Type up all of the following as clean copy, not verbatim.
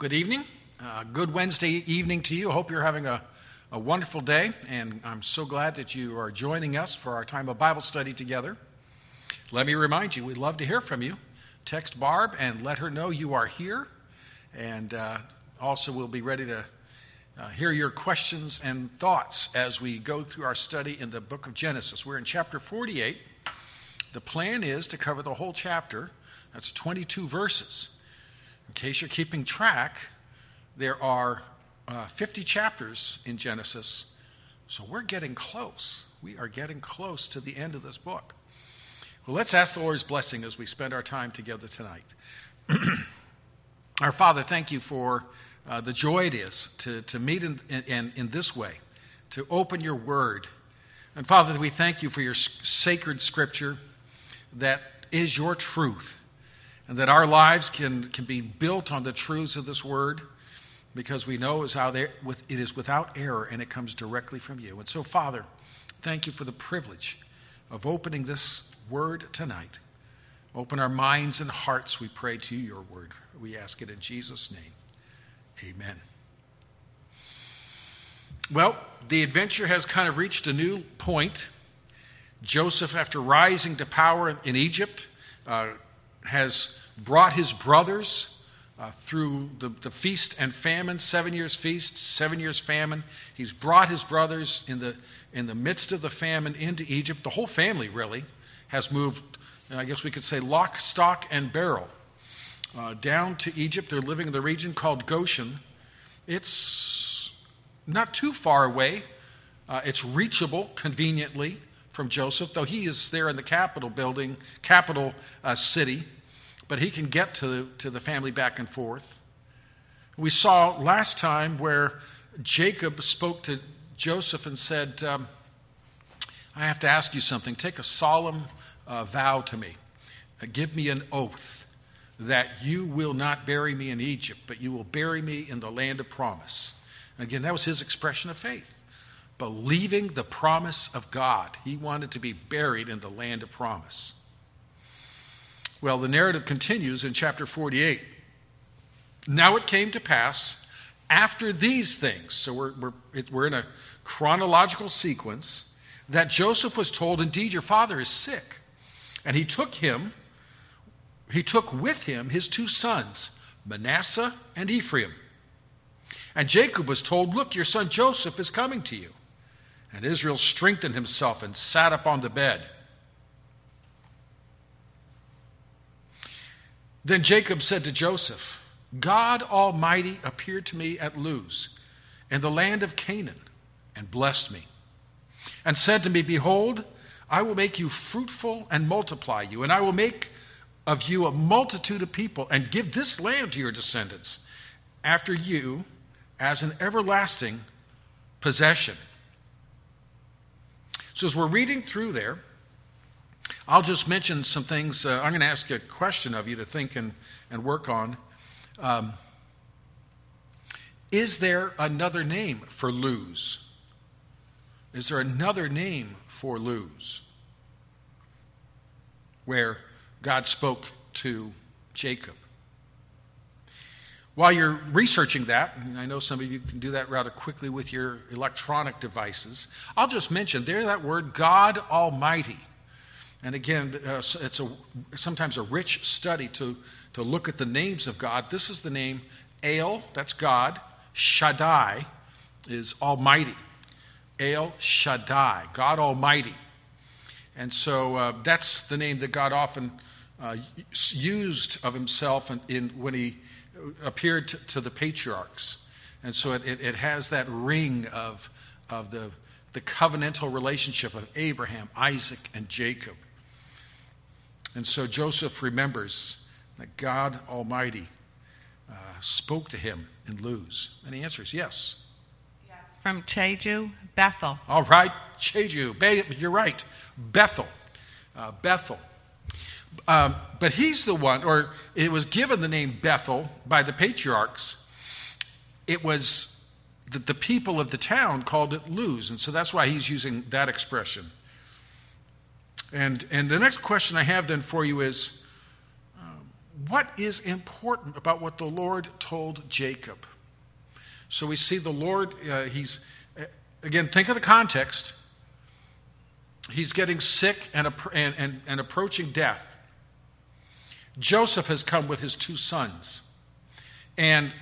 Good evening. Good Wednesday evening to you. I hope you're having a wonderful day, and I'm so glad that you are joining us for our time of Bible study together. Let me remind you, we'd love to hear from you. Text Barb and let her know you are here, and also we'll be ready to hear your questions and thoughts as we go through our study in the book of Genesis. We're in chapter 48. The plan is to cover the whole chapter. That's 22 verses. In case you're keeping track, there are 50 chapters in Genesis, so we're getting close. We are getting close to the end of this book. Well, let's ask the Lord's blessing as we spend our time together tonight. Our Father, thank you for the joy it is to meet in this way, to open your word. And Father, we thank you for your sacred scripture that is your truth, and that our lives can be built on the truths of this word, because we know it is without error and it comes directly from you. And so, Father, thank you for the privilege of opening this word tonight. Open our minds and hearts, we pray, to your word. We ask it in Jesus' name. Amen. Well, the adventure has kind of reached a new point. Joseph, after rising to power in Egypt, has brought his brothers through the feast and famine, 7 years feast, 7 years famine. He's brought his brothers in the midst of the famine into Egypt. The whole family really has moved, I guess we could say, lock, stock, and barrel down to Egypt. They're living in the region called Goshen. It's not too far away. It's reachable conveniently from Joseph, though he is there in the capital city, but he can get to the family back and forth. We saw last time where Jacob spoke to Joseph and said, I have to ask you something. Take a solemn vow to me. Give me an oath that you will not bury me in Egypt, but you will bury me in the land of promise. Again, that was his expression of faith. Believing the promise of God. He wanted to be buried in the land of promise. Well, the narrative continues in chapter 48. Now it came to pass after these things, so we're in a chronological sequence, that Joseph was told, indeed, your father is sick. And he took with him his two sons, Manasseh and Ephraim. And Jacob was told, look, your son Joseph is coming to you. And Israel strengthened himself and sat up on the bed. Then Jacob said to Joseph, God Almighty appeared to me at Luz, in the land of Canaan, and blessed me, and said to me, behold, I will make you fruitful and multiply you, and I will make of you a multitude of people, and give this land to your descendants after you as an everlasting possession. So as we're reading through there, I'll just mention some things. I'm going to ask a question of you to think and work on. Is there another name for Luz? Is there another name for Luz where God spoke to Jacob? While you're researching that, and I know some of you can do that rather quickly with your electronic devices, I'll just mention there that word, God Almighty. And again, it's sometimes a rich study to look at the names of God. This is the name El, that's God. Shaddai is Almighty. El Shaddai, God Almighty. And so that's the name that God often used of himself when he appeared to the patriarchs. And so it has that ring of the covenantal relationship of Abraham, Isaac, and Jacob. And so Joseph remembers that God Almighty spoke to him in Luz. And the answer is yes. Yes. From Jeju, Bethel. All right, Jeju. You're right. Bethel. Bethel. But he's the one, or it was given the name Bethel by the patriarchs. It was the people of the town called it Luz, and so that's why he's using that expression. And the next question I have then for you is, what is important about what the Lord told Jacob? So we see the Lord, again, think of the context. He's getting sick and approaching death. Joseph has come with his 2 sons. And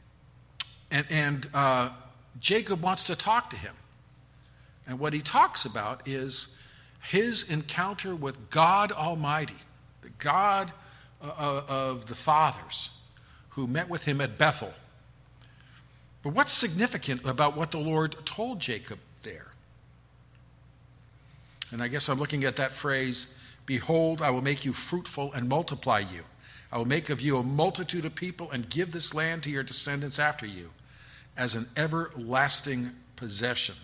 Jacob wants to talk to him. And what he talks about is his encounter with God Almighty, the God of the fathers, who met with him at Bethel. But what's significant about what the Lord told Jacob there? And I guess I'm looking at that phrase, behold, I will make you fruitful and multiply you. I will make of you a multitude of people and give this land to your descendants after you as an everlasting possession.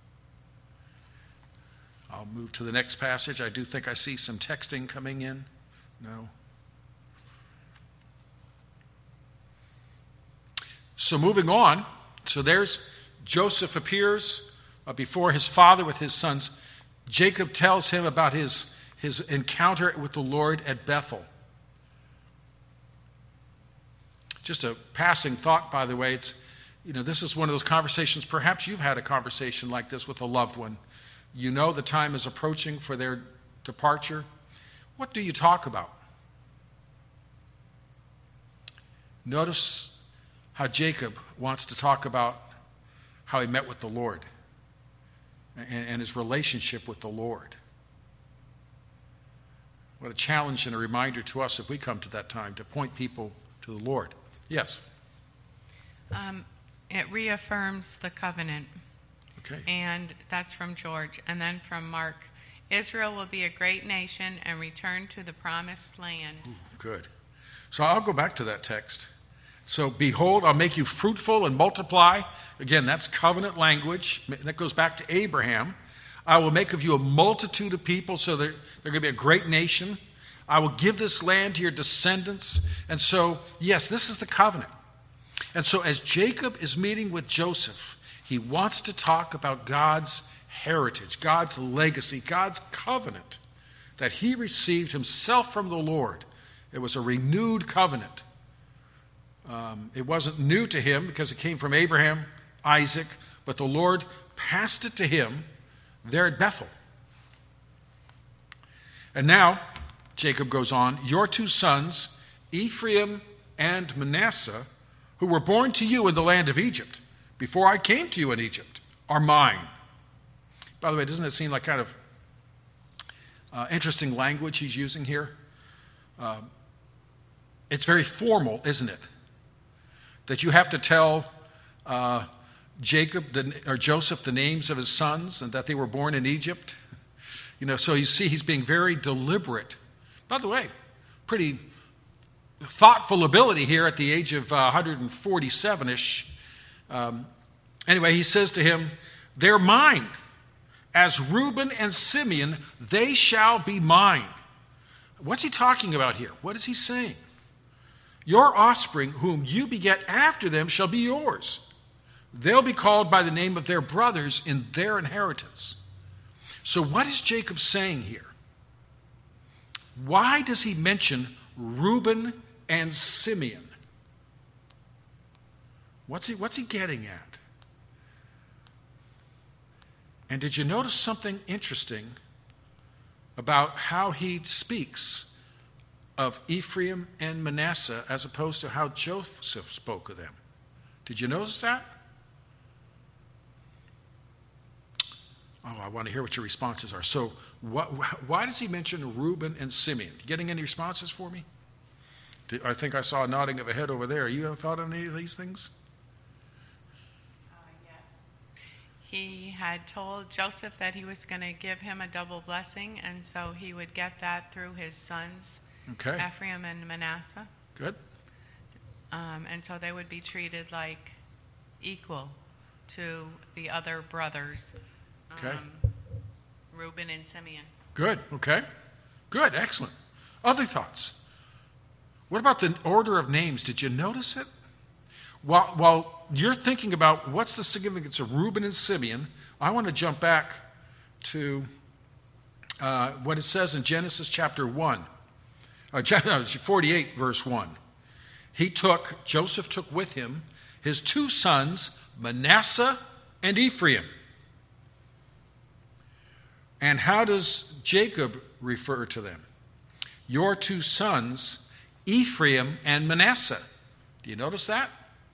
I'll move to the next passage. I do think I see some texting coming in. No. So moving on. So there's Joseph appears before his father with his sons. Jacob tells him about his encounter with the Lord at Bethel. Just a passing thought, by the way. This is one of those conversations. Perhaps you've had a conversation like this with a loved one. You know the time is approaching for their departure. What do you talk about? Notice how Jacob wants to talk about how he met with the Lord and his relationship with the Lord. What a challenge and a reminder to us if we come to that time to point people to the Lord. Yes? It reaffirms the covenant. Okay. And that's from George. And then from Mark, Israel will be a great nation and return to the promised land. Ooh, good. So I'll go back to that text. So, behold, I'll make you fruitful and multiply. Again, that's covenant language. That goes back to Abraham. I will make of you a multitude of people, so they're going to be a great nation. I will give this land to your descendants. And so, yes, this is the covenant. And so as Jacob is meeting with Joseph, he wants to talk about God's heritage, God's legacy, God's covenant that he received himself from the Lord. It was a renewed covenant. It wasn't new to him because it came from Abraham, Isaac, but the Lord passed it to him there at Bethel. And now, Jacob goes on, your 2 sons, Ephraim and Manasseh, who were born to you in the land of Egypt, before I came to you in Egypt, are mine. By the way, doesn't it seem like kind of interesting language he's using here? It's very formal, isn't it? That you have to tell Joseph the names of his sons and that they were born in Egypt. So you see he's being very deliberate. By the way, pretty thoughtful ability here at the age of 147-ish. Anyway, he says to him, they're mine. As Reuben and Simeon, they shall be mine. What's he talking about here? What is he saying? Your offspring, whom you beget after them, shall be yours. They'll be called by the name of their brothers in their inheritance. So what is Jacob saying here? Why does he mention Reuben and Simeon? What's he getting at? And did you notice something interesting about how he speaks of Ephraim and Manasseh as opposed to how Joseph spoke of them? Did you notice that? Oh, I want to hear what your responses are. So why does he mention Reuben and Simeon? You getting any responses for me? I think I saw a nodding of a head over there. You ever thought of any of these things? Yes. He had told Joseph that he was going to give him a double blessing, and so he would get that through his sons, okay, Ephraim and Manasseh. Good. And so they would be treated like equal to the other brothers, okay, Reuben and Simeon. Good, okay. Good, excellent. Other thoughts? What about the order of names? Did you notice it? While you're thinking about what's the significance of Reuben and Simeon, I want to jump back to what it says in Genesis chapter 1. 48, verse 1. Joseph took with him his two sons, Manasseh and Ephraim. And how does Jacob refer to them? Your two sons, Ephraim and Manasseh. Do you notice that?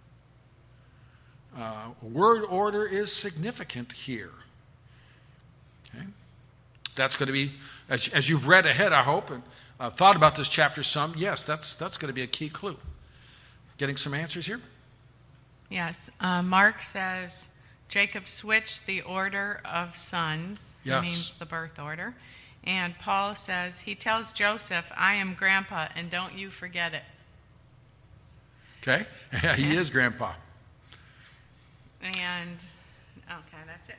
Word order is significant here. Okay? That's going to be, as you've read ahead, I hope, and thought about this chapter some, yes, that's going to be a key clue. Getting some answers here? Yes. Mark says Jacob switched the order of sons. Yes. It means the birth order. And Paul says he tells Joseph, I am grandpa, and don't you forget it. Okay. He is grandpa. And, okay, that's it.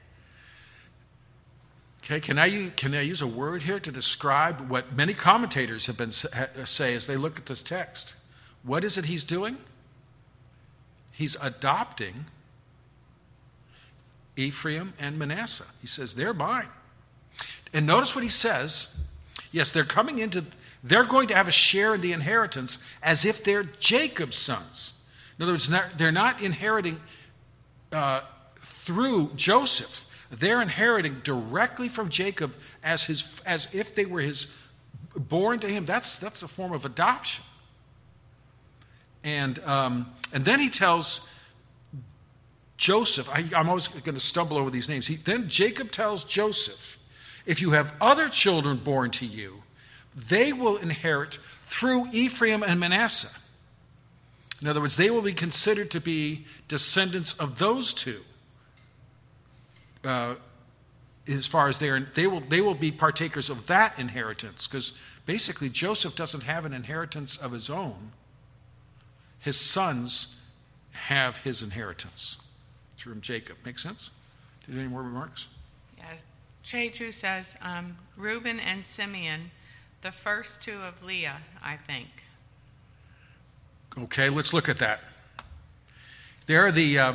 Okay, can I use a word here to describe what many commentators have been say as they look at this text? What is it he's doing? He's adopting Ephraim and Manasseh. He says, they're mine. And notice what he says. Yes, they're going to have a share in the inheritance as if they're Jacob's sons. In other words, they're not inheriting through Joseph. They're inheriting directly from Jacob as if they were born to him. That's a form of adoption. And then he tells Joseph, I'm always going to stumble over these names. Then Jacob tells Joseph, if you have other children born to you, they will inherit through Ephraim and Manasseh. In other words, they will be considered to be descendants of those two. As far as they will be partakers of that inheritance, because basically Joseph doesn't have an inheritance of his own. His sons have his inheritance through Jacob. Make sense? Do you have any more remarks? Yes. Chechu says Reuben and Simeon, the first two of Leah, I think. Okay, let's look at that. There are the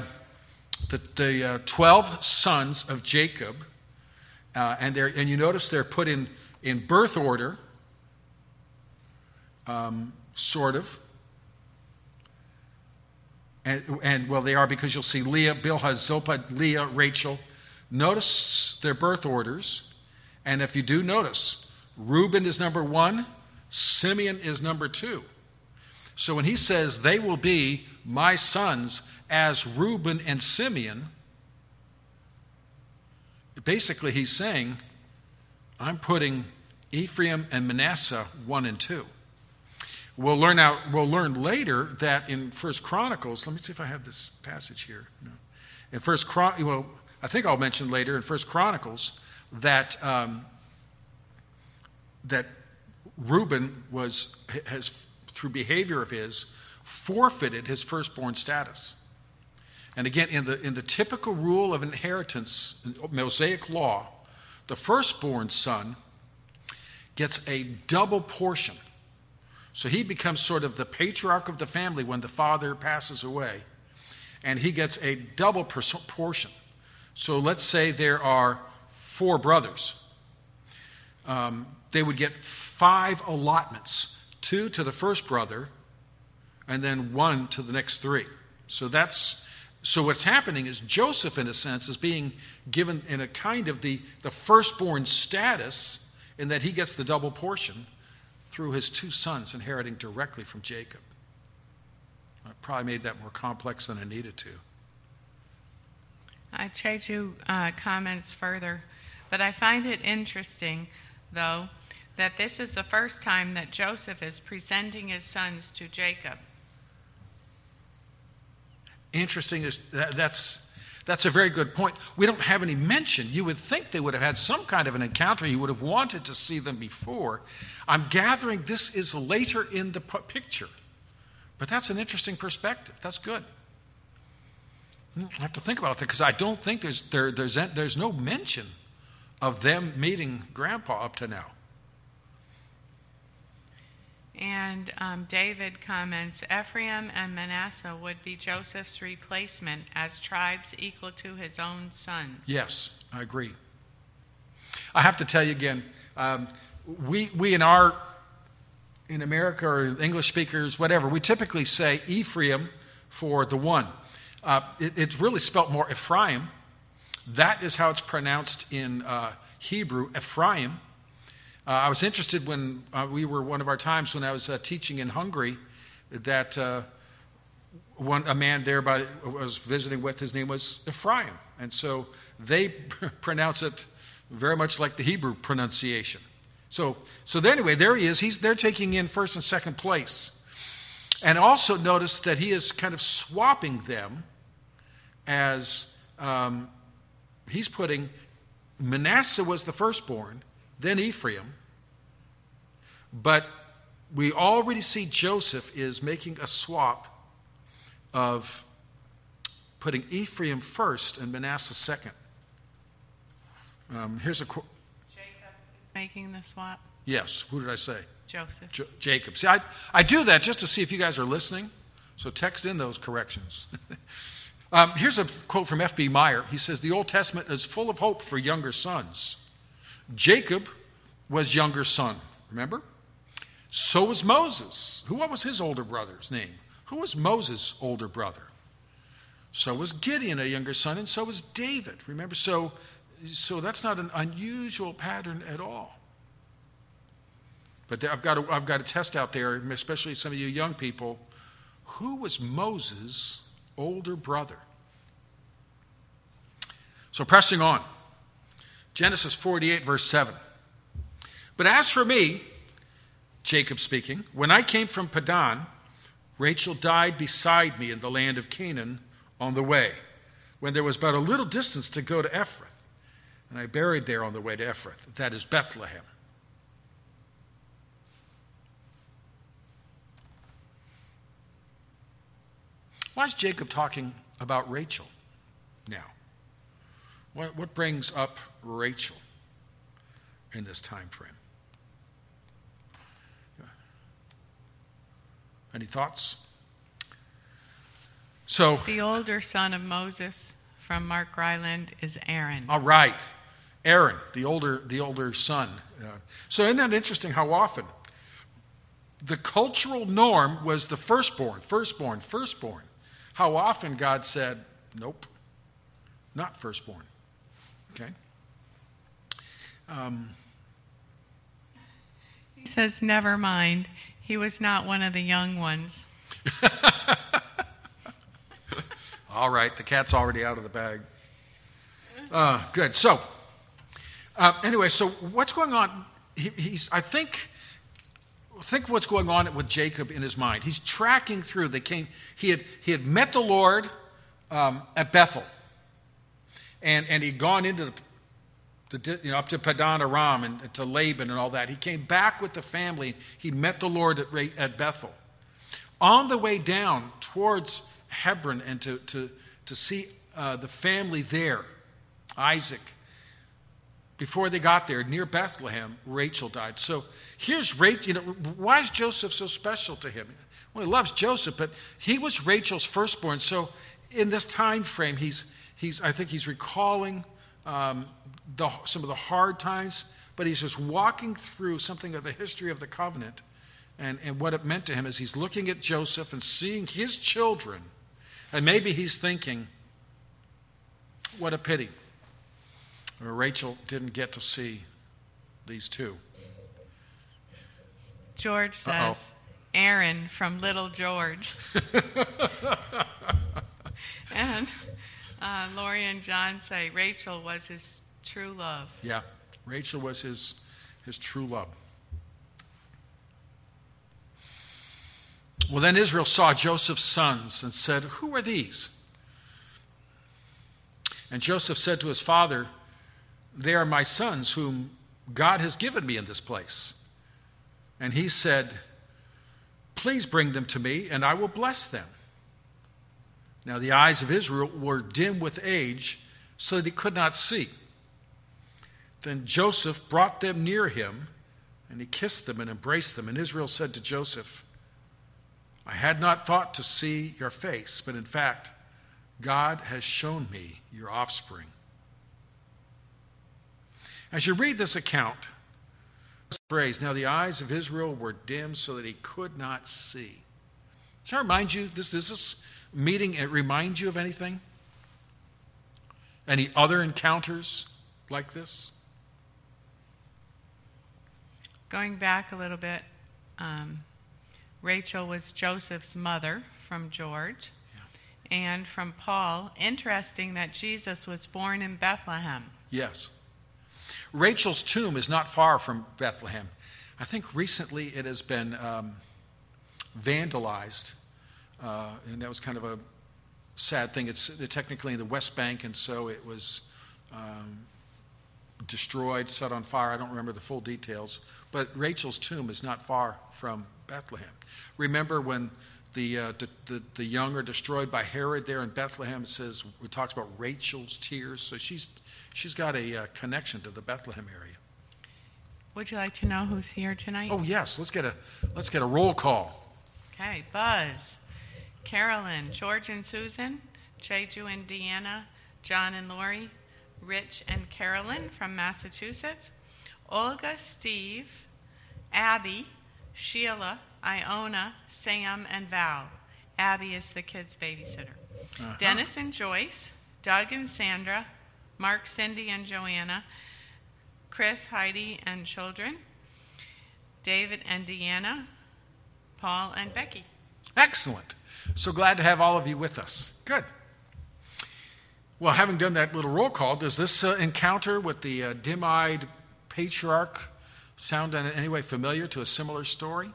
12 sons of Jacob, and you notice they're put in birth order, sort of. And well, they are, because you'll see Leah, Bilhah, Zilpah, Leah, Rachel. Notice their birth orders, and if you do notice, Reuben is number 1, Simeon is number 2. So when he says they will be my sons as Reuben and Simeon, basically he's saying, I'm putting Ephraim and Manasseh 1 and 2. We'll learn later that in 1 Chronicles, let me see if I have this passage here. No. In I think I'll mention later in 1 Chronicles that that Reuben has through behavior of his forfeited his firstborn status. And again, in the typical rule of inheritance, Mosaic law, the firstborn son gets a double portion. So he becomes sort of the patriarch of the family when the father passes away, and he gets a double portion. So let's say there are 4 brothers. They would get 5 allotments, 2 to the first brother, and then 1 to the next 3. So what's happening is Joseph, in a sense, is being given in a kind of the firstborn status, in that he gets the double portion through his 2 sons inheriting directly from Jacob. I probably made that more complex than I needed to. Chechu comments further, but I find it interesting, though, that this is the first time that Joseph is presenting his sons to Jacob. Interesting. That's a very good point. We don't have any mention. You would think they would have had some kind of an encounter. You would have wanted to see them before. I'm gathering this is later in the picture. But that's an interesting perspective. That's good. I have to think about that, because I don't think there's no mention of them meeting Grandpa up to now. And David comments, Ephraim and Manasseh would be Joseph's replacement as tribes equal to his own sons. Yes, I agree. I have to tell you again, we in our in America or English speakers, whatever, we typically say Ephraim for the one. It's really spelt more Ephraim. That is how it's pronounced in Hebrew, Ephraim. I was interested when we were one of our times when I was teaching in Hungary that a man there I was visiting with, his name was Ephraim. And so they pronounce it very much like the Hebrew pronunciation. So anyway, there he is. They're taking in first and second place. And also notice that he is kind of swapping them as he's putting Manasseh was the firstborn, then Ephraim. But we already see Joseph is making a swap of putting Ephraim first and Manasseh second. Here's a quote. Jacob is making the swap. Yes. Who did I say? Joseph. Jacob. See, I do that just to see if you guys are listening. So text in those corrections. Here's a quote from F.B. Meyer. He says, the Old Testament is full of hope for younger sons. Jacob was younger son, remember? So was Moses. What was his older brother's name? Who was Moses' older brother? So was Gideon, a younger son, and so was David. Remember, so that's not an unusual pattern at all. But I've got to test out there, especially some of you young people, who was Moses' older brother? So pressing on. Genesis 48, verse 7. But as for me, Jacob speaking, when I came from Padan, Rachel died beside me in the land of Canaan on the way, when there was but a little distance to go to Ephrath. And I buried there on the way to Ephrath, that is Bethlehem. Why is Jacob talking about Rachel now? What brings up Rachel in this time frame? Any thoughts? So the older son of Moses from Mark Ryland is Aaron. All right. Aaron, the older son. So isn't that interesting how often the cultural norm was the firstborn. How often God said, nope, not firstborn. Okay? He says, never mind. He was not one of the young ones. All right, the cat's already out of the bag. Good. So, anyway, so what's going on? I think what's going on with Jacob in his mind. He's tracking through. He had met the Lord at Bethel, and he'd gone into up to Padan Aram and to Laban and all that. He came back with the family. He met the Lord at Bethel. On the way down towards Hebron and to see the family there, Isaac. Before they got there, near Bethlehem, Rachel died. So here's Rachel. Why is Joseph so special to him? Well, he loves Joseph, but he was Rachel's firstborn. So in this time frame, I think he's recalling some of the hard times, but he's just walking through something of the history of the covenant and what it meant to him as he's looking at Joseph and seeing his children. And maybe he's thinking, what a pity. Rachel didn't get to see these two. George says, Aaron from Little George. And Lori and John say Rachel was his true love. Yeah, Rachel was his true love. Well, then Israel saw Joseph's sons and said, who are these? And Joseph said to his father, they are my sons whom God has given me in this place. And he said, please bring them to me, and I will bless them. Now the eyes of Israel were dim with age, so that he could not see. Then Joseph brought them near him, and he kissed them and embraced them. And Israel said to Joseph, I had not thought to see your face, but in fact, God has shown me your offspring. As you read this account, phrase, now the eyes of Israel were dim so that he could not see. Does that remind you, does this meeting remind you of anything? Any other encounters like this? Going back a little bit, Rachel was Joseph's mother from George, and from Paul. Interesting that Jesus was born in Bethlehem. Yes. Rachel's tomb is not far from Bethlehem. I think recently it has been vandalized, and that was kind of a sad thing. It's technically in the West Bank, and so it was destroyed, set on fire. I don't remember the full details, but Rachel's tomb is not far from Bethlehem. Remember when the young are destroyed by Herod there in Bethlehem? It talks about Rachel's tears. So she's got a connection to the Bethlehem area. Would you like to know who's here tonight? Oh yes, let's get a roll call. Okay, Buzz, Carolyn, George and Susan, Jeju and Deanna, John and Lori, Rich and Carolyn from Massachusetts, Olga, Steve, Abby, Sheila, Iona, Sam, and Val. Abby is the kids' babysitter. Uh-huh. Dennis and Joyce, Doug and Sandra, Mark, Cindy, and Joanna, Chris, Heidi, and children, David and Deanna, Paul, and Becky. Excellent. So glad to have all of you with us. Good. Well, having done that little roll call, does this encounter with the dim-eyed patriarch sound in any way familiar to a similar story?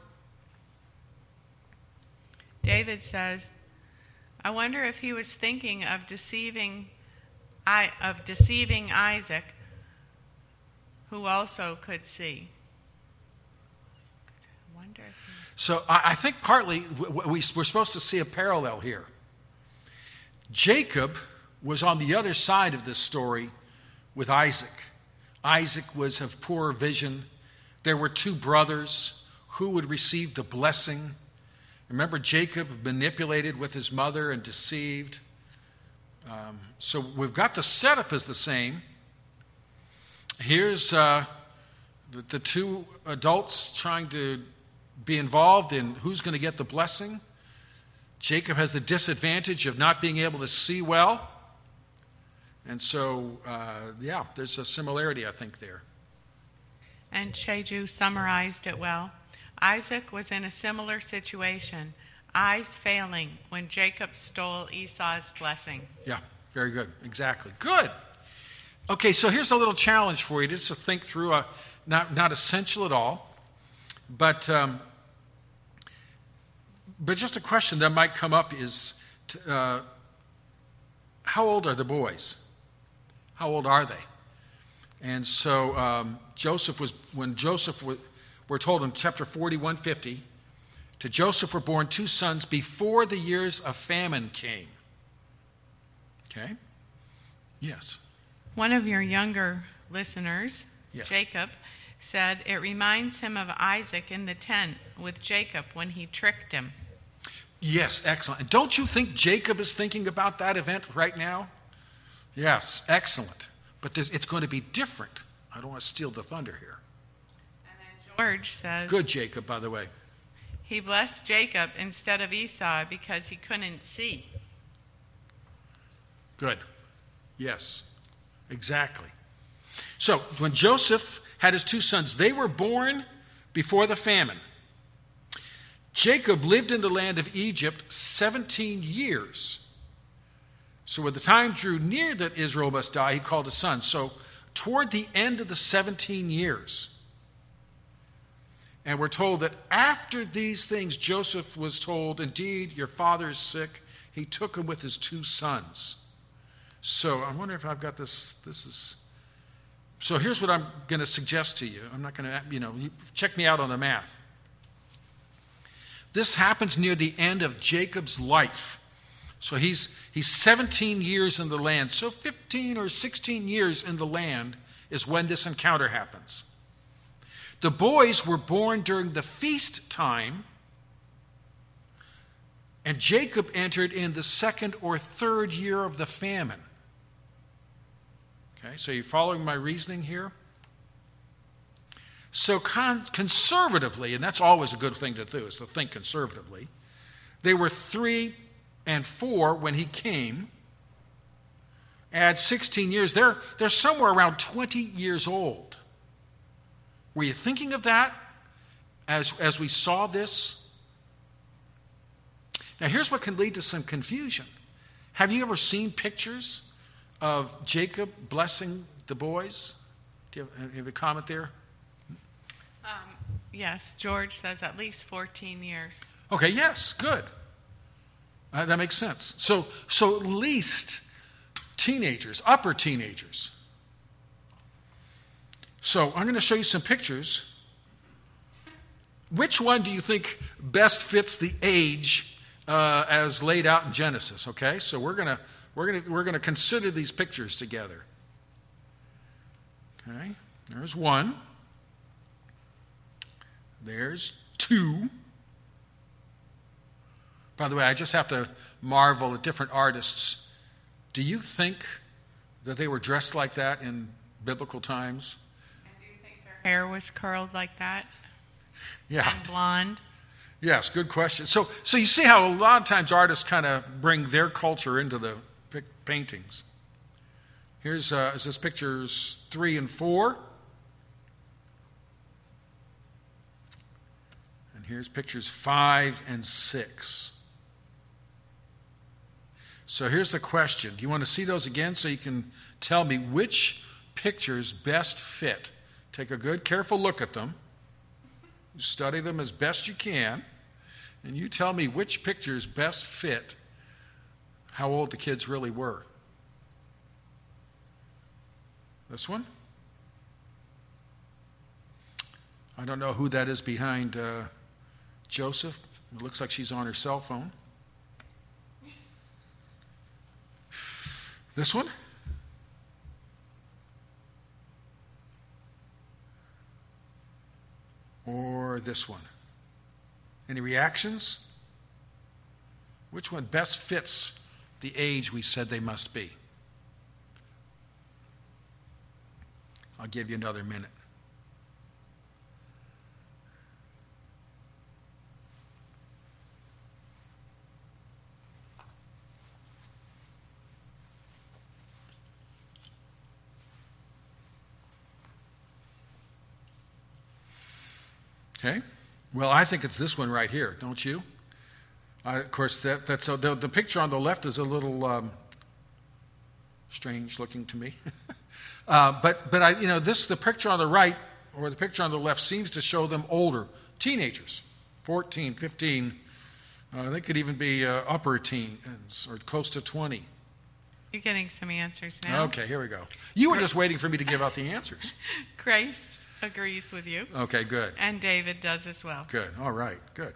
David says, I wonder if he was thinking of deceiving Isaac, who also could see. So I think partly we're supposed to see a parallel here. Jacob was on the other side of this story with Isaac. Isaac was of poor vision. There were two brothers who would receive the blessing. Remember, Jacob manipulated with his mother and deceived. So we've got the setup as the same. Here's the two adults trying to be involved in who's going to get the blessing. Jacob has the disadvantage of not being able to see well. And so, there's a similarity, I think, there. And Jeju summarized it well. Isaac was in a similar situation, eyes failing when Jacob stole Esau's blessing. Yeah, very good. Exactly. Good. Okay, so here's a little challenge for you just to think through, not essential at all, but just a question that might come up is, how old are the boys? How old are they? And so we're told in chapter 41:50, to Joseph were born two sons before the years of famine came. Okay? Yes. One of your younger listeners, yes, Jacob, said it reminds him of Isaac in the tent with Jacob when he tricked him. Yes, excellent. And don't you think Jacob is thinking about that event right now? Yes, excellent. But it's going to be different. I don't want to steal the thunder here. And then George says... Good Jacob, by the way. He blessed Jacob instead of Esau because he couldn't see. Good. Yes, exactly. So when Joseph had his two sons, they were born before the famine. Jacob lived in the land of Egypt 17 years. So when the time drew near that Israel must die, he called his son. So toward the end of the 17 years, and we're told that after these things, Joseph was told, indeed, your father is sick. He took him with his two sons. So I wonder if I've got this. So here's what I'm going to suggest to you. I'm not going to, check me out on the math. This happens near the end of Jacob's life. So he's 17 years in the land. So 15 or 16 years in the land is when this encounter happens. The boys were born during the feast time, and Jacob entered in the second or third year of the famine. Okay, so you're following my reasoning here? So conservatively, and that's always a good thing to do, is to think conservatively, they were 3 and 4 when he came. Add 16 years, they're somewhere around 20 years old. Were you thinking of that as we saw this? Now here's what can lead to some confusion. Have you ever seen pictures of Jacob blessing the boys? Do you have a comment there? Yes, George says at least 14 years. Okay, yes, good. That makes sense. So at least teenagers, upper teenagers. So I'm going to show you some pictures. Which one do you think best fits the age as laid out in Genesis? Okay, so we're going to consider these pictures together. Okay, there's 1. There's 2. By the way, I just have to marvel at different artists. Do you think that they were dressed like that in biblical times? And do you think their hair was curled like that? Yeah. And blonde? Yes, good question. So you see how a lot of times artists kind of bring their culture into the paintings. Here's this pictures 3 and 4. And here's pictures 5 and 6. So here's the question. Do you want to see those again so you can tell me which pictures best fit? Take a good, careful look at them. Study them as best you can. And you tell me which pictures best fit how old the kids really were. This one? I don't know who that is behind Joseph. It looks like she's on her cell phone. This one? Or this one? Any reactions? Which one best fits the age we said they must be? I'll give you another minute. Okay. Well, I think it's this one right here, don't you? Of course, that's the picture on the left is a little strange looking to me. But the picture on the right or the picture on the left seems to show them older teenagers, 14, 15. They could even be upper teens or close to 20. You're getting some answers now. Okay, here we go. You were just waiting for me to give out the answers. Grace agrees with you. Okay, good. And David does as well. Good. All right. Good.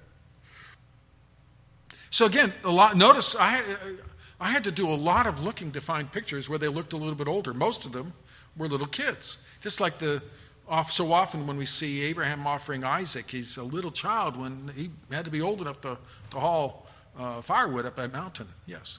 So again, notice I had to do a lot of looking to find pictures where they looked a little bit older. Most of them were little kids. Just like so often when we see Abraham offering Isaac, he's a little child when he had to be old enough to haul firewood up that mountain. Yes.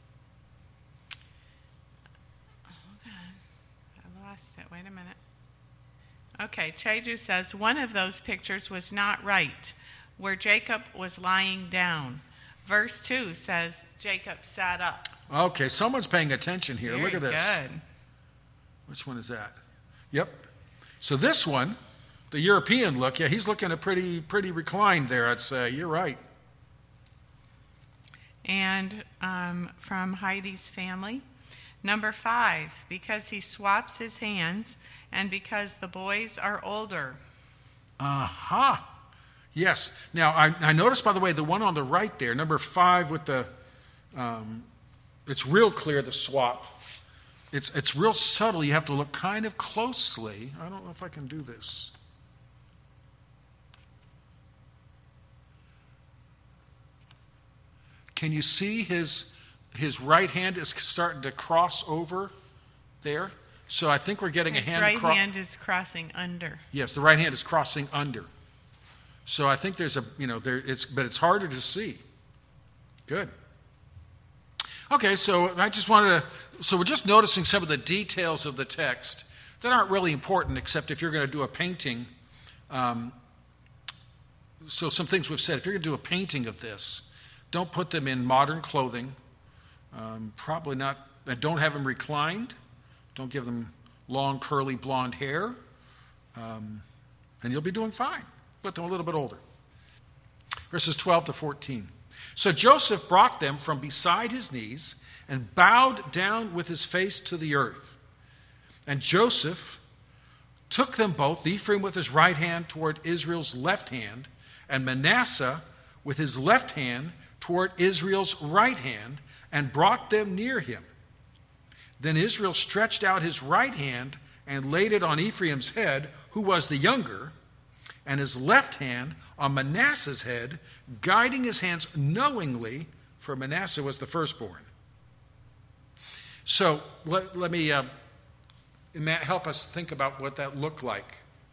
Hold on. I lost it. Wait a minute. Okay, Cheju says, one of those pictures was not right, where Jacob was lying down. Verse 2 says, Jacob sat up. Okay, someone's paying attention here. Very Look at this. Good. Which one is that? Yep. So this one, the European look, yeah, he's looking at pretty reclined there, I'd say. You're right. And from Heidi's family, number 5, because he swaps his hands and because the boys are older. Uh-huh. Yes. Now, I noticed, by the way, the one on the right there, number 5 with the, it's real clear, the swap. It's real subtle. You have to look kind of closely. I don't know if I can do this. Can you see his right hand is starting to cross over there? So I think we're getting His a hand. right hand is crossing under. Yes, the right hand is crossing under. So I think there's but it's harder to see. Good. Okay, so so we're just noticing some of the details of the text that aren't really important, except if you're going to do a painting So some things we've said, if you're going to do a painting of this, don't put them in modern clothing. Probably not, and don't have them reclined. Don't give them long, curly, blonde hair. And you'll be doing fine. But they're a little bit older. Verses 12 to 14. So Joseph brought them from beside his knees and bowed down with his face to the earth. And Joseph took them both, Ephraim with his right hand toward Israel's left hand, and Manasseh with his left hand toward Israel's right hand, and brought them near him. Then Israel stretched out his right hand and laid it on Ephraim's head, who was the younger, and his left hand on Manasseh's head, guiding his hands knowingly, for Manasseh was the firstborn. So let me help us think about what that looked like.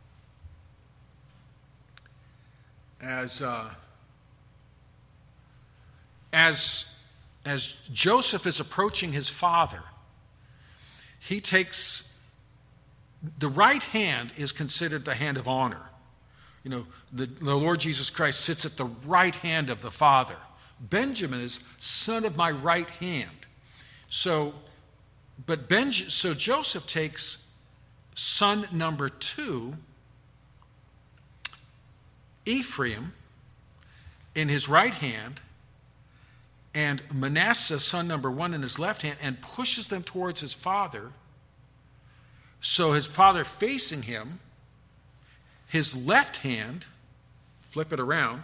As Joseph is approaching his father, he takes the right hand is considered the hand of honor. You know, the Lord Jesus Christ sits at the right hand of the Father. Benjamin is son of my right hand. So Joseph takes son number 2, Ephraim, in his right hand, and Manasseh, son number 1, in his left hand, and pushes them towards his father. So his father facing him, his left hand, flip it around,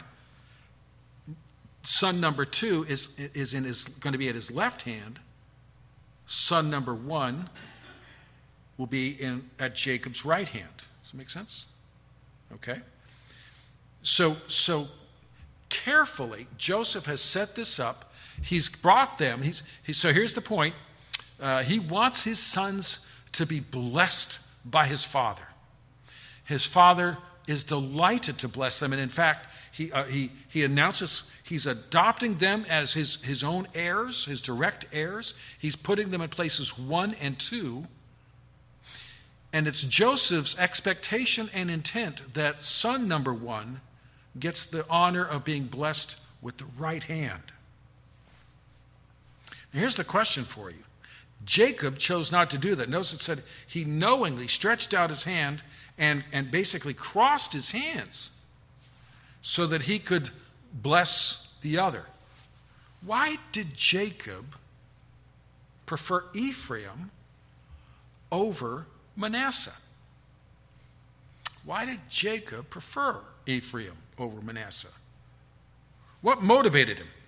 son number 2 is going to be at his left hand. Son number 1 will be at Jacob's right hand. Does that make sense? Okay. So carefully, Joseph has set this up. He's brought them. So here's the point. He wants his sons to be blessed by his father. His father is delighted to bless them. And in fact, he announces he's adopting them as his own heirs, his direct heirs. He's putting them in places 1 and 2. And it's Joseph's expectation and intent that son number 1 gets the honor of being blessed with the right hand. Now here's the question for you. Jacob chose not to do that. Notice it said he knowingly stretched out his hand and basically crossed his hands so that he could bless the other. Why did Jacob prefer Ephraim over Manasseh? Why did Jacob prefer Ephraim over Manasseh? What motivated him?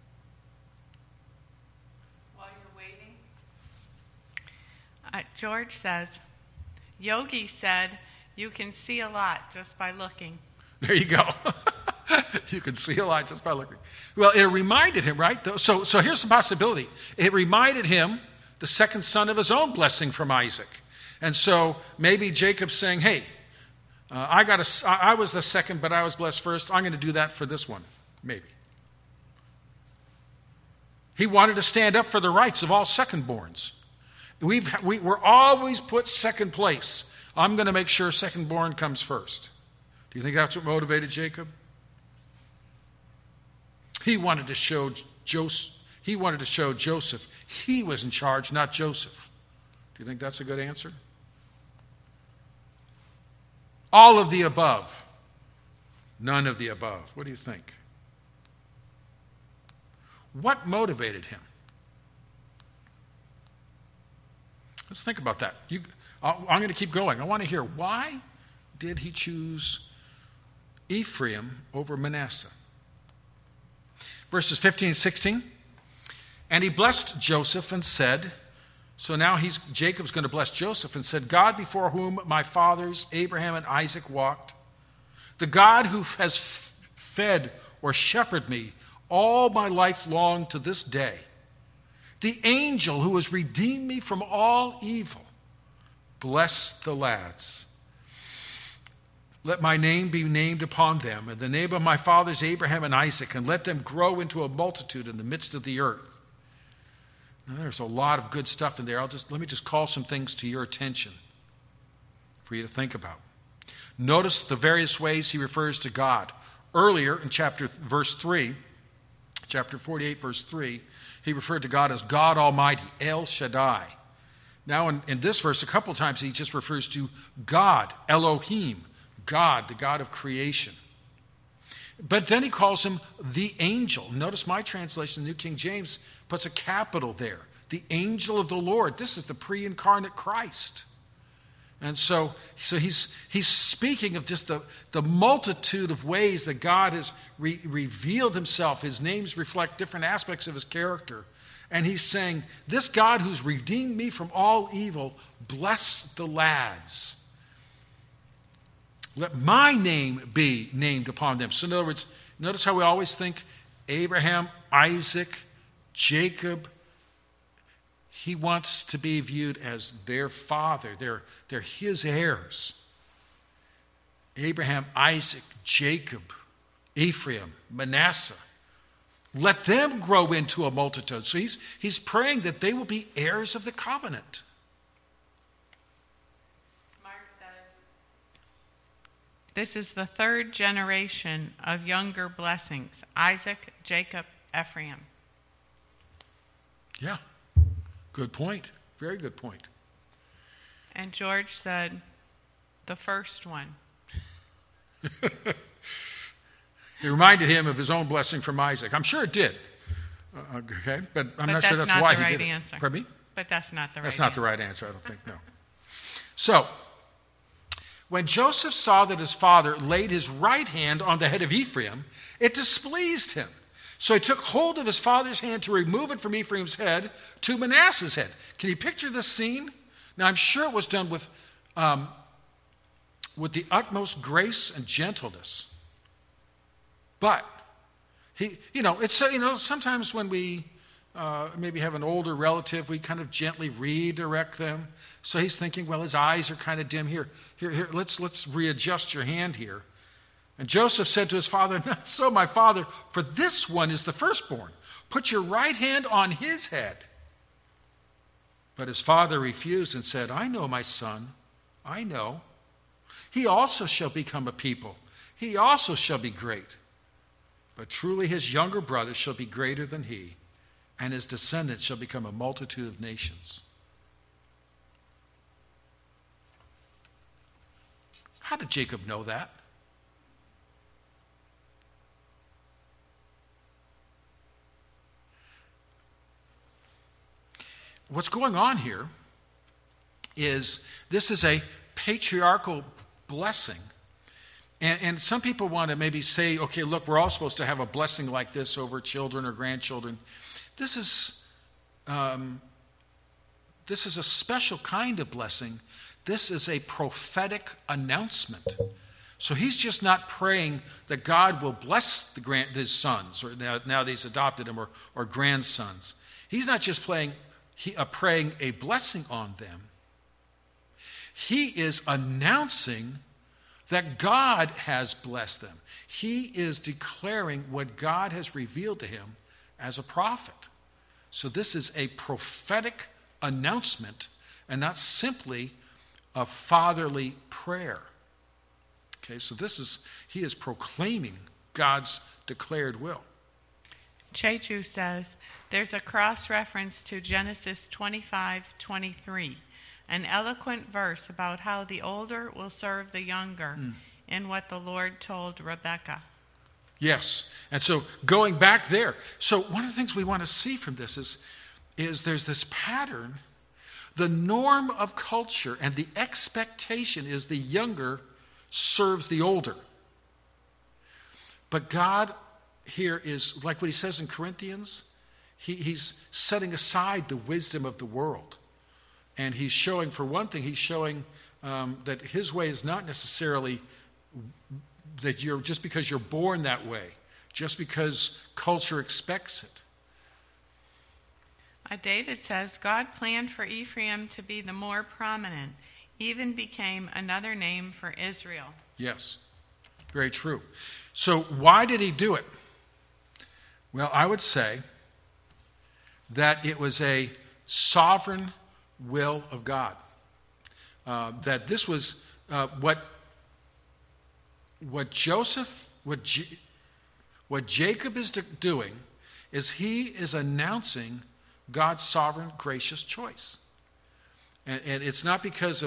While you're waiting, George says, Yogi said, you can see a lot just by looking. There you go. You can see a lot just by looking. Well, it reminded him, right? So here's the possibility. It reminded him, the second son, of his own blessing from Isaac. And so maybe Jacob's saying, hey, I was the second, but I was blessed first. I'm going to do that for this one, maybe. He wanted to stand up for the rights of all secondborns. We're always put second place. I'm going to make sure secondborn comes first. Do you think that's what motivated Jacob? He wanted to show Joseph he was in charge, not Joseph. Do you think that's a good answer? All of the above. None of the above. What do you think? What motivated him? Let's think about that. I'm going to keep going. I want to hear, why did he choose Ephraim over Manasseh? Verses 15 and 16. And he blessed Joseph and said, so now Jacob's going to bless Joseph and said, God before whom my fathers Abraham and Isaac walked, the God who has fed or shepherded me all my life long to this day, the angel who has redeemed me from all evil, bless the lads. Let my name be named upon them, and the name of my fathers Abraham and Isaac, and let them grow into a multitude in the midst of the earth. Now, there's a lot of good stuff in there. Let me just call some things to your attention for you to think about. Notice the various ways he refers to God. Earlier in chapter 48, verse 3, he referred to God as God Almighty, El Shaddai. Now in this verse, a couple times he just refers to God, Elohim, God, the God of creation. But then he calls him the angel. Notice my translation, the New King James, puts a capital there. The angel of the Lord. This is the pre-incarnate Christ. And so he's speaking of just the multitude of ways that God has revealed himself. His names reflect different aspects of his character. And he's saying, this God who's redeemed me from all evil, bless the lads. Let my name be named upon them. So in other words, notice how we always think Abraham, Isaac, Jacob. He wants to be viewed as their father. They're his heirs. Abraham, Isaac, Jacob, Ephraim, Manasseh. Let them grow into a multitude. So he's praying that they will be heirs of the covenant. Mark says, this is the third generation of younger blessings. Isaac, Jacob, Ephraim. Yeah. Good point. Very good point. And George said, the first one. It reminded him of his own blessing from Isaac. I'm sure it did. Okay, but I'm not sure that's why he did it. Pardon me? But that's not the right answer. That's not the right answer, I don't think, no. So, when Joseph saw that his father laid his right hand on the head of Ephraim, it displeased him. So he took hold of his father's hand to remove it from Ephraim's head to Manasseh's head. Can you picture this scene? Now, I'm sure it was done with the utmost grace and gentleness. But sometimes when we maybe have an older relative, we kind of gently redirect them. So he's thinking, well, his eyes are kind of dim here. Here, let's readjust your hand here. And Joseph said to his father, not so, my father, for this one is the firstborn. Put your right hand on his head. But his father refused and said, I know, my son, I know. He also shall become a people. He also shall be great. But truly his younger brother shall be greater than he, and his descendants shall become a multitude of nations. How did Jacob know that? What's going on here is this is a patriarchal blessing. And some people want to maybe say, okay, look, we're all supposed to have a blessing like this over children or grandchildren. This is a special kind of blessing. This is a prophetic announcement. So he's just not praying that God will bless his sons, or now that he's adopted them, or grandsons. He's not just praying a blessing on them. He is announcing that God has blessed them. He is declaring what God has revealed to him as a prophet. So this is a prophetic announcement and not simply a fatherly prayer. Okay, so he is proclaiming God's declared will. Cheju says, there's a cross-reference to Genesis 25:23. An eloquent verse about how the older will serve the younger in what the Lord told Rebekah. Yes. And so going back there, so one of the things we want to see from this is there's this pattern. The norm of culture and the expectation is the younger serves the older. But God here is, like what he says in Corinthians, he's setting aside the wisdom of the world. And he's showing, for one thing, that his way is not necessarily that you're just because you're born that way, just because culture expects it. David says, God planned for Ephraim to be the more prominent, even became another name for Israel. Yes, very true. So why did he do it? Well, I would say that it was a sovereign will of God. That this was what what Jacob is doing is he is announcing God's sovereign, gracious choice. And it's not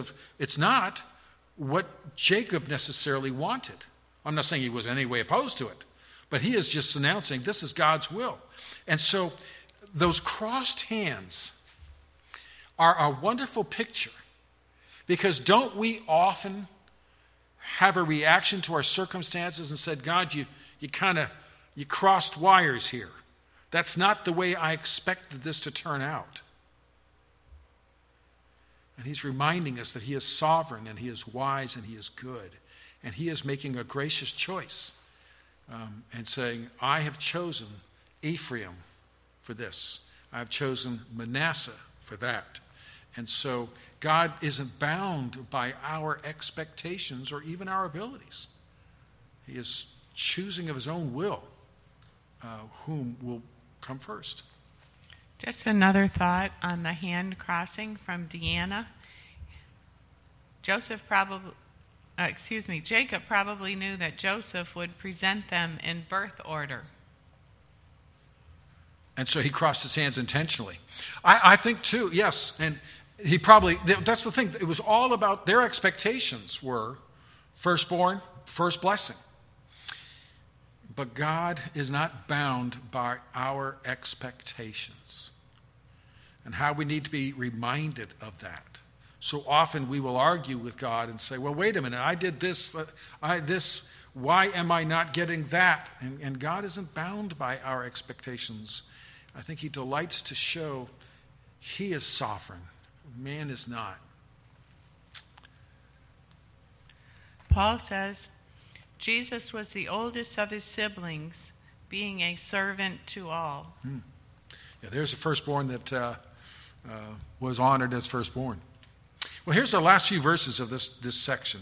what Jacob necessarily wanted. I'm not saying he was in any way opposed to it, but he is just announcing this is God's will. And so those crossed hands are a wonderful picture, because don't we often have a reaction to our circumstances and said, God, you crossed wires here. That's not the way I expected this to turn out. And he's reminding us that he is sovereign and he is wise and he is good. And he is making a gracious choice and saying, I have chosen Ephraim for this. I have chosen Manasseh for that. And so God isn't bound by our expectations or even our abilities. He is choosing of his own will whom will come first. Just another thought on the hand crossing from Deanna. Jacob probably knew that Joseph would present them in birth order. And so he crossed his hands intentionally. I think too, yes. And he probably, that's the thing. It was all about their expectations were firstborn, first blessing. But God is not bound by our expectations. And how we need to be reminded of that. So often we will argue with God and say, well, wait a minute, I did this, why am I not getting that? And God isn't bound by our expectations. I think he delights to show he is sovereign. Man is not. Paul says, Jesus was the oldest of his siblings, being a servant to all. Yeah, there's a firstborn that was honored as firstborn. Well, here's the last few verses of this section.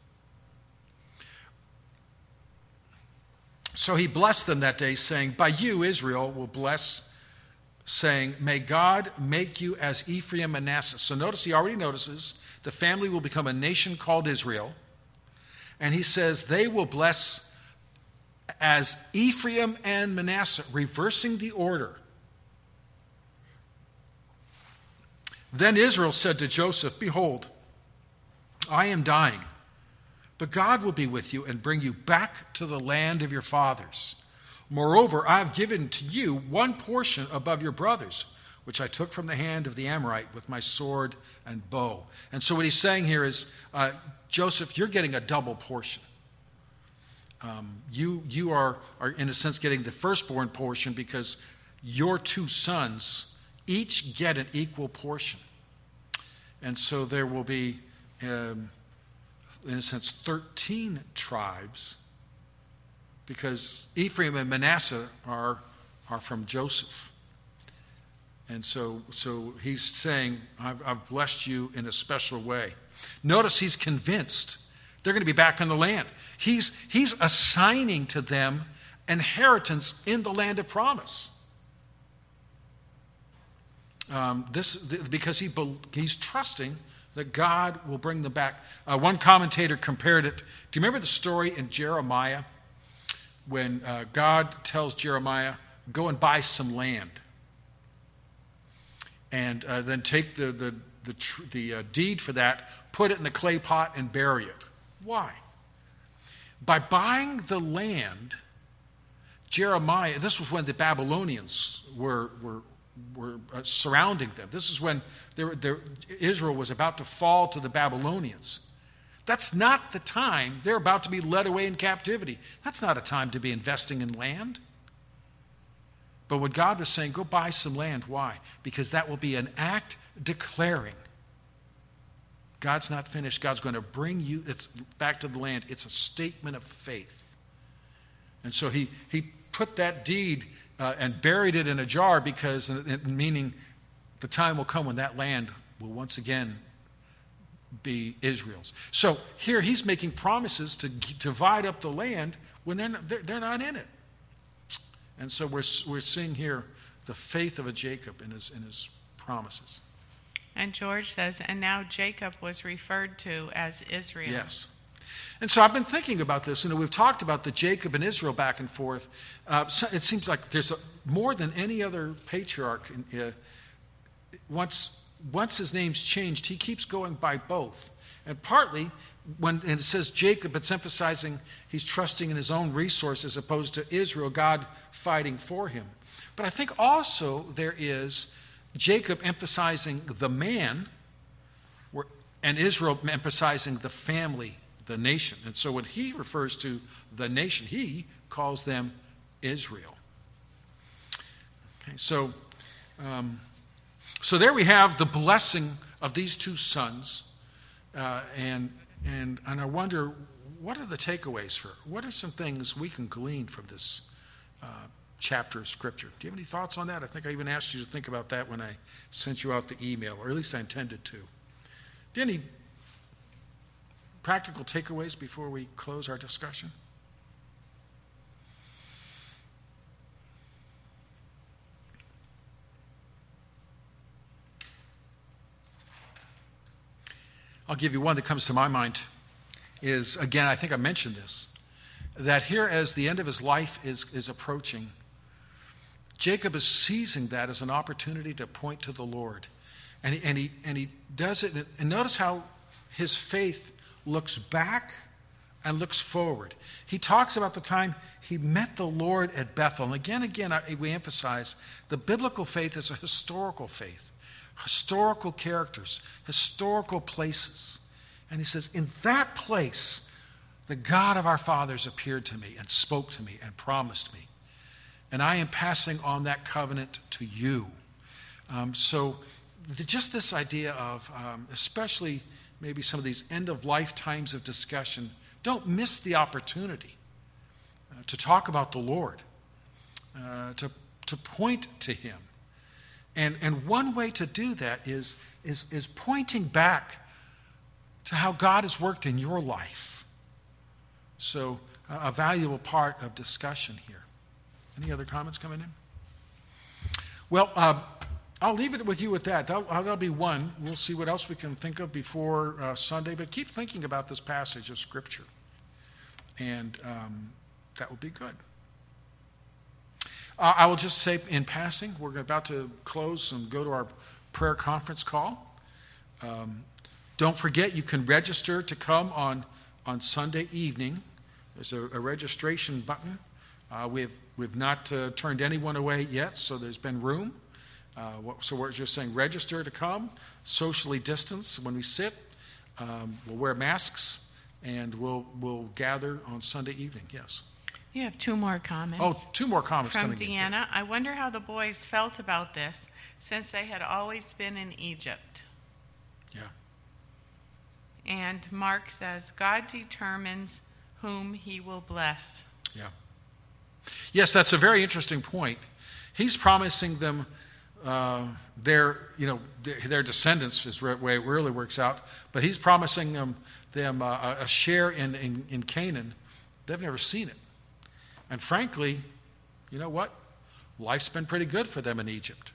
So he blessed them that day, saying, by you, Israel, will bless, saying, may God make you as Ephraim and Manasseh. So notice, he already notices the family will become a nation called Israel. And he says they will bless as Ephraim and Manasseh, reversing the order. Then Israel said to Joseph, behold, I am dying, but God will be with you and bring you back to the land of your fathers. Moreover, I have given to you one portion above your brothers, which I took from the hand of the Amorite with my sword and bow. And so what he's saying here is, Joseph, you're getting a double portion. You are in a sense getting the firstborn portion because your two sons each get an equal portion. And so there will be, in a sense, 13 tribes, because Ephraim and Manasseh are from Joseph. And so he's saying, I've blessed you in a special way. Notice he's convinced they're going to be back in the land. He's assigning to them inheritance in the land of promise. Because he's trusting that God will bring them back. One commentator compared it. Do you remember the story in Jeremiah when God tells Jeremiah, go and buy some land, and then take the deed for that, put it in a clay pot, and bury it? Why? By buying the land, Jeremiah. This was when the Babylonians were surrounding them. This is when Israel was about to fall to the Babylonians. That's not the time. They're about to be led away in captivity. That's not a time to be investing in land. But what God was saying, go buy some land. Why? Because that will be an act declaring God's not finished. God's going to bring you back to the land. It's a statement of faith. And so he put that deed and buried it in a jar, because meaning the time will come when that land will once again be Israel's. So here he's making promises to divide up the land when they're not in it. And so we're seeing here the faith of a Jacob in his promises. And George says, and now Jacob was referred to as Israel. Yes. And so I've been thinking about this. We've talked about the Jacob and Israel back and forth. So it seems like there's more than any other patriarch. Once his name's changed, he keeps going by both. And partly, when it says Jacob, it's emphasizing he's trusting in his own resources as opposed to Israel, God fighting for him. But I think also there is Jacob emphasizing the man, and Israel emphasizing the family, the nation. And so when he refers to the nation, he calls them Israel. Okay, so there we have the blessing of these two sons, and I wonder, what are the takeaways for? What are some things we can glean from this chapter of Scripture? Do you have any thoughts on that? I think I even asked you to think about that when I sent you out the email, or at least I intended to. Do you have any practical takeaways before we close our discussion? I'll give you one that comes to my mind is, again, I think I mentioned this, that here as the end of his life is approaching, Jacob is seizing that as an opportunity to point to the Lord. And he does it, and notice how his faith looks back and looks forward. He talks about the time he met the Lord at Bethel. And again, we emphasize the biblical faith is a historical faith. Historical characters, historical places. And he says, in that place, the God of our fathers appeared to me and spoke to me and promised me. And I am passing on that covenant to you. So just this idea of, especially maybe some of these end-of-life times of discussion, don't miss the opportunity to talk about the Lord, to point to him. And one way to do that is pointing back to how God has worked in your life. So a valuable part of discussion here. Any other comments coming in? Well, I'll leave it with you with that. That'll be one. We'll see what else we can think of before Sunday. But keep thinking about this passage of Scripture. And that will be good. I will just say in passing, we're about to close and go to our prayer conference call. Don't forget, you can register to come on Sunday evening. There's a registration button. We've not turned anyone away yet, so there's been room. So we're just saying register to come, socially distance when we sit. We'll wear masks, and we'll gather on Sunday evening. Yes. You have two more comments. Oh, two more comments from coming in. From Deanna. I wonder how the boys felt about this, since they had always been in Egypt. Yeah. And Mark says, God determines whom he will bless. Yeah. Yes, that's a very interesting point. He's promising them their descendants is the way it really works out, but he's promising them a share in Canaan. They've never seen it. And frankly, you know what? Life's been pretty good for them in Egypt.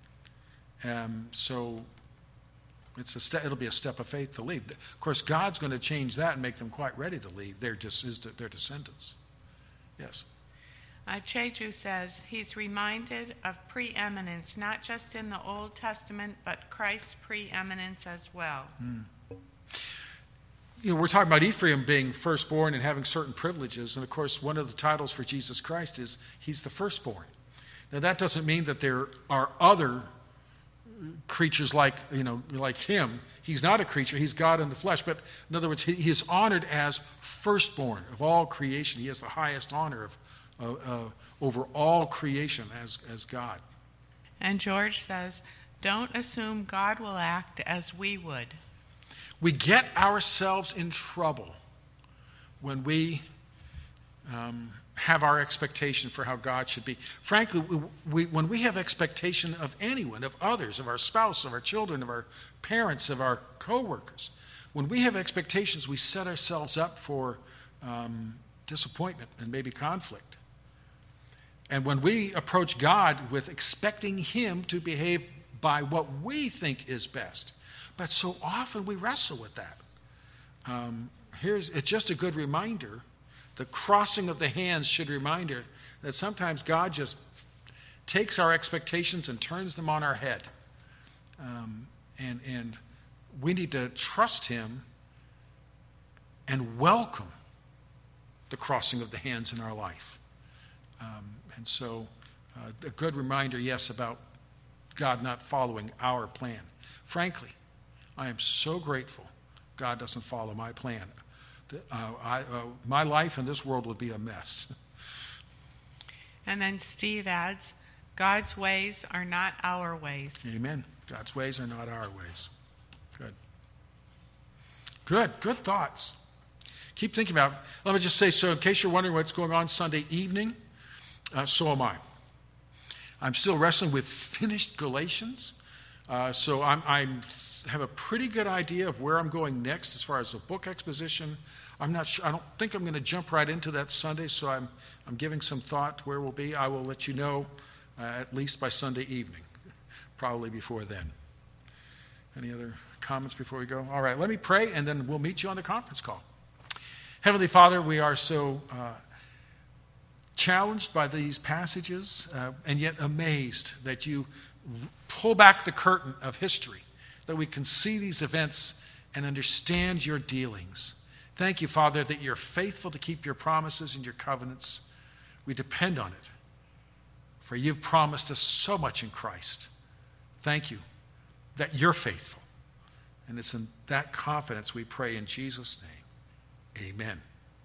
So it'll be a step of faith to leave. Of course, God's going to change that and make them quite ready to leave. They're their descendants. Yes. Cheju says he's reminded of preeminence, not just in the Old Testament, but Christ's preeminence as well. We're talking about Ephraim being firstborn and having certain privileges. And of course, one of the titles for Jesus Christ is he's the firstborn. Now, that doesn't mean that there are other creatures like him. He's not a creature. He's God in the flesh. But in other words, he is honored as firstborn of all creation. He has the highest honor over all creation as God. And George says, don't assume God will act as we would. We get ourselves in trouble when we have our expectation for how God should be. Frankly, when we have expectation of anyone, of others, of our spouse, of our children, of our parents, of our co-workers, when we have expectations, we set ourselves up for disappointment and maybe conflict. And when we approach God with expecting him to behave by what we think is best, but so often we wrestle with that. it's just a good reminder. The crossing of the hands should remind her that sometimes God just takes our expectations and turns them on our head. And we need to trust him and welcome the crossing of the hands in our life. And so a good reminder, yes, about God not following our plan. Frankly, I am so grateful God doesn't follow my plan. My life in this world would be a mess. And then Steve adds, God's ways are not our ways. Amen. God's ways are not our ways. Good thoughts. Keep thinking about it. Let me just say, so in case you're wondering what's going on Sunday evening, so am I. I'm still wrestling with finished Galatians. So I have a pretty good idea of where I'm going next as far as the book exposition. I'm not sure. I don't think I'm going to jump right into that Sunday, so I'm giving some thought to where we'll be. I will let you know at least by Sunday evening, probably before then. Any other comments before we go? All right, let me pray, and then we'll meet you on the conference call. Heavenly Father, we are so challenged by these passages and yet amazed that you pull back the curtain of history, that we can see these events and understand your dealings. Thank you, Father, that you're faithful to keep your promises and your covenants. We depend on it, for you've promised us so much in Christ. Thank you that you're faithful. And it's in that confidence we pray in Jesus' name. Amen.